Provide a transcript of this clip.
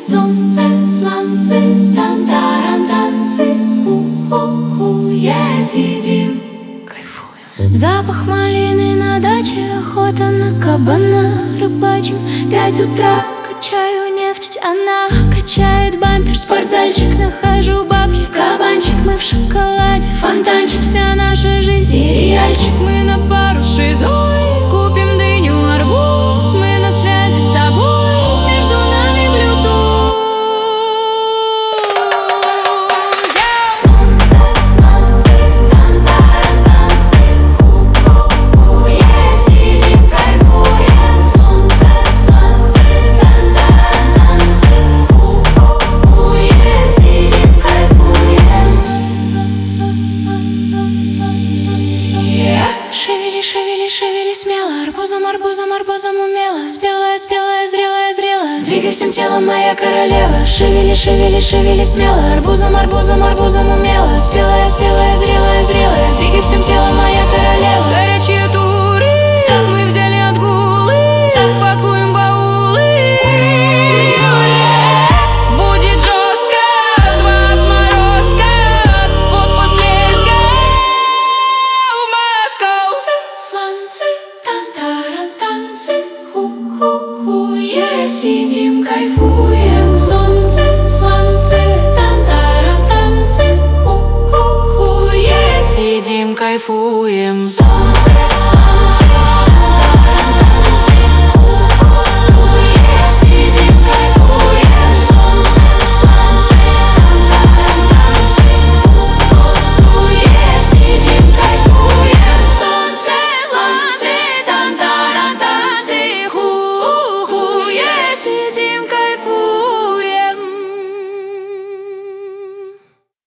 солнце, слонцы, тан-таран, танцы, у-ху-ху, сидим, кайфуем. Запах малины на даче, охота на кабана, рыбачим 5 утра, качаю нефть, она качает бампер. Спортзальчик, нахожу бабки, кабанчик, мы в шоколаде, фонтанчик, вся наша жизнь сериальчик. Мы на пару с шизой, купим дыню, арбуз, мы на связи с тобой, между нами Bluetooth. Солнце, слонцы, тан-таран, танцы, у-ху-ху, сидим, кайфуем. Солнце, слонцы, тан-таран, танцы, у-ху-ху, сидим, кайфуем. Шевели, шевели, шевели смело, арбузом, арбузом, арбузом умело, спелая, спелая, зрелая, зрелая. Двигай всем телом, моя королева. Шевели, шевели, шевели смело, арбузом, арбузом, арбузом умело, спелая, спелая, зрелая, зрелая. Двигай всем телом, моя королева. Горячие